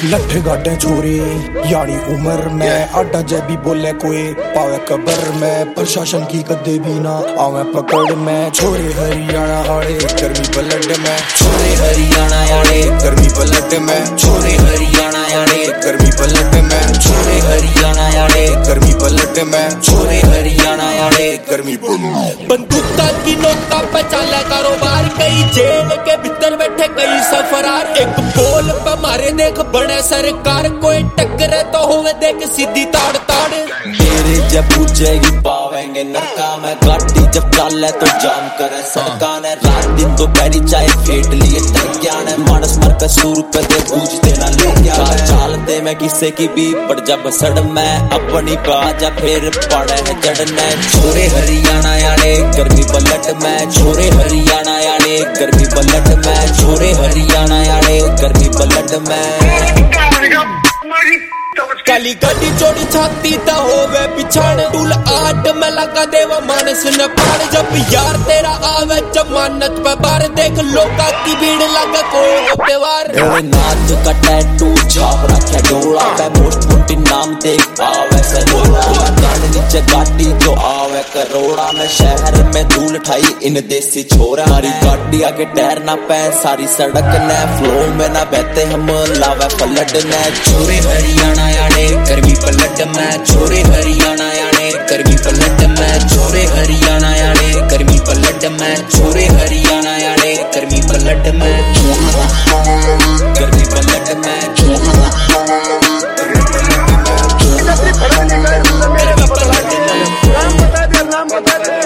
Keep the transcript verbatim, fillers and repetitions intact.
लठ गाटे छोरे यानी उम्र में आडा जैबी बोले कोई पावे कबर में प्रशासन की कदे भी ना आवे पकड़ में। छोरे हरियाणा आड़े गर्मी पलट में, छोरे हरियाणा आड़े गर्मी पलट में, छोरे हरियाणा आड़े गर्मी पलट में, छोरे हरियाणा आड़े गर्मी पलट में, छोरे हरियाणा आड़े गर्मी बंदूका की नोका पे चला कारोबार, कई जेल के भीतर बैठे कई सफरार। एक बोल पे मारे देख बड़े सरकार, कोई टक्कर तो होवे देख सीधी ताड़ ताड़। मेरे जब पूछेगी पावेंगे नरका में, गाड़ी जब चाले तो जाम करे सड़का ने। रात दिन तो पैरी चाय फेट लिए टंकिया ने, मानस मर पे सूर पे दे बूझ देना ले गया। चालते मैं किसे की भी पर जब सड़ में अपनी बाजा फिर पड़े है जड़ने। छोरे हरियाणा याने गर्मी पलट में, छोरे हरियाणा याने गर्मी पलट में, छोरे हरियाणा याने गर्मी पलट में। काली गाड़ी चोरी छाती ता होवे पिछाड़, टूल आट में लगा देवा मानस न पाड़। जब यार तेरा आवे जमानत पे बार, देख लोका की भीड़ लगा कोई त्योहार। नाच का टैटू छाप रखे डोला पे, मोस्ट मुट्टी नाम देख आवे से डोला। गाड़ी नीचे गाड़ी जो आवे करोड़ा में, शहर में धूल ठाई इन देसी छोरा। हमारी गाड़ी आगे टायर ना पे सारी सड़क ने, फ्लो में ना बहते हम लावे पलट ने। छोरे हरियाणा याने गर्मी पलट में, छोरे हरियाणा याने गर्मी पलट में, छोरे हरियाणा याने गर्मी पलट में, छोरे हरियाणा याने गर्मी पलट में, गर्मी पलट में, गर्मी पलट में।